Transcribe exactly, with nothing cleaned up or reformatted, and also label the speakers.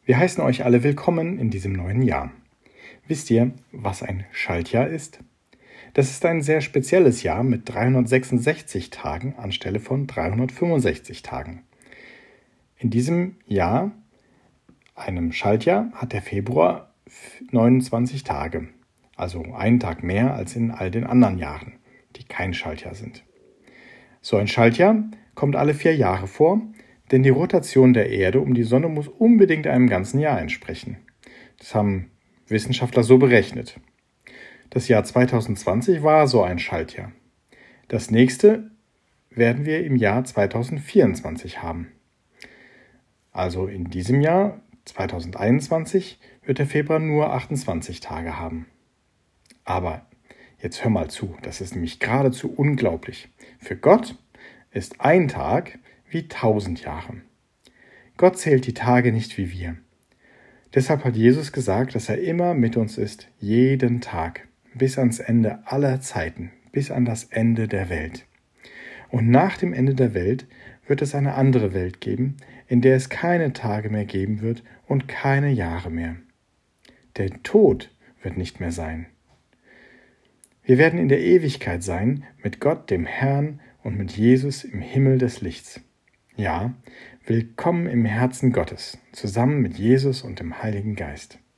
Speaker 1: Wir heißen euch alle willkommen in diesem neuen Jahr. Wisst ihr, was ein Schaltjahr ist? Das ist ein sehr spezielles Jahr mit dreihundertsechsundsechzig Tagen anstelle von dreihundertfünfundsechzig Tagen. In diesem Jahr, einem Schaltjahr, hat der Februar neunundzwanzig Tage, also einen Tag mehr als in all den anderen Jahren, die kein Schaltjahr sind. So ein Schaltjahr kommt alle vier Jahre vor, denn die Rotation der Erde um die Sonne muss unbedingt einem ganzen Jahr entsprechen. Das haben Wissenschaftler so berechnet. Das Jahr zweitausendzwanzig war so ein Schaltjahr. Das nächste werden wir im Jahr zweitausendvierundzwanzig haben. Also in diesem Jahr, zweitausendeinundzwanzig, wird der Februar nur achtundzwanzig Tage haben. Aber jetzt hör mal zu, das ist nämlich geradezu unglaublich. Für Gott ist ein Tag wie tausend Jahre. Gott zählt die Tage nicht wie wir. Deshalb hat Jesus gesagt, dass er immer mit uns ist, jeden Tag, bis ans Ende aller Zeiten, bis an das Ende der Welt. Und nach dem Ende der Welt wird es eine andere Welt geben, in der es keine Tage mehr geben wird und keine Jahre mehr. Der Tod wird nicht mehr sein. Wir werden in der Ewigkeit sein, mit Gott, dem Herrn, und mit Jesus im Himmel des Lichts. Ja, willkommen im Herzen Gottes, zusammen mit Jesus und dem Heiligen Geist.